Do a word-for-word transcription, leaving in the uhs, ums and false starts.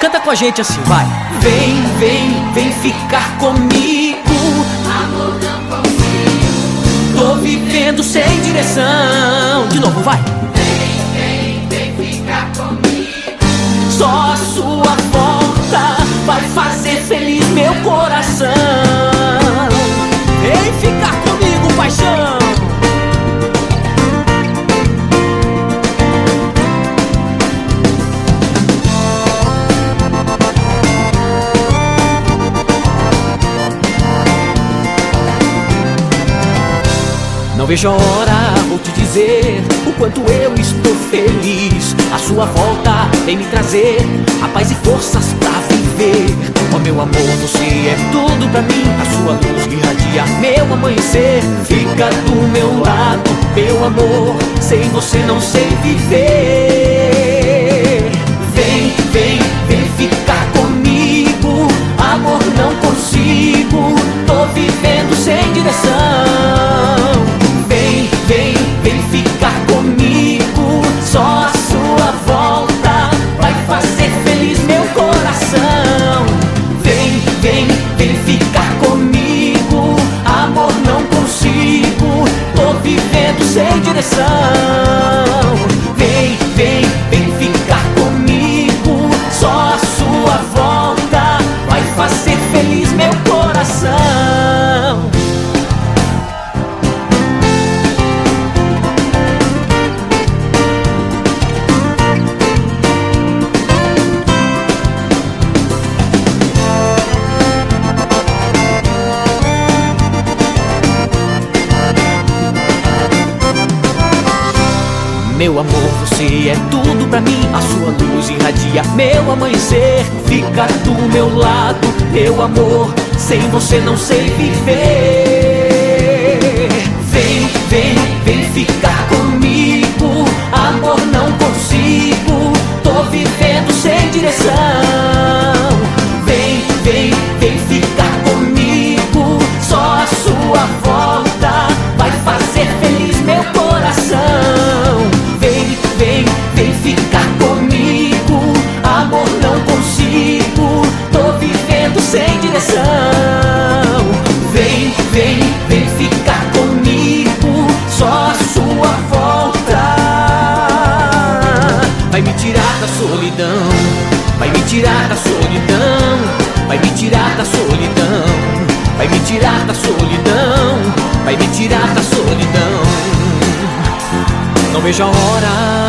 Canta com a gente assim, vai. Vem, vem, vem ficar comigo. Amor, não consigo. Tô vivendo sem direção. De novo, vai. Vem, vem, vem ficar comigo. Só a sua volta vai fazer feliz meu coração. Vem ficar comigo, paixão. Não vejo a hora, vou te dizer o quanto eu estou feliz. A sua volta vem me trazer a paz e forças pra viver. Ó meu amor, você é tudo pra mim. A sua luz irradia meu amanhecer. Fica do meu lado, meu amor, sem você não sei viver. Vem, vem, vem ficar comigo. Amor, não consigo, tô vivendo sem direção. Vem, vem, vem ficar comigo. Só a sua volta vai fazer feliz meu coração. Vem, vem, vem ficar comigo. Amor, não consigo, tô vivendo sem direção. Vem, vem, vem ficar comigo. Só a sua volta vai fazer feliz meu coração. Meu amor, você é tudo pra mim. A sua luz irradia meu amanhecer. Fica do meu lado, meu amor, sem você não sei viver. Vem, vem, vem ficar comigo. Amor, não consigo, tô vivendo sem direção. Vem, vem, vem ficar comigo. Só a sua volta vai fazer feliz meu coração. Vem, vem, vem ficar comigo. Amor, não consigo, tô vivendo sem direção. Vem, vem, vem ficar comigo. Só a sua volta vai me tirar da solidão. Vai me tirar da solidão. Vai me tirar da solidão. Vai me tirar da solidão. Vai me tirar da solidão. Não vejo a hora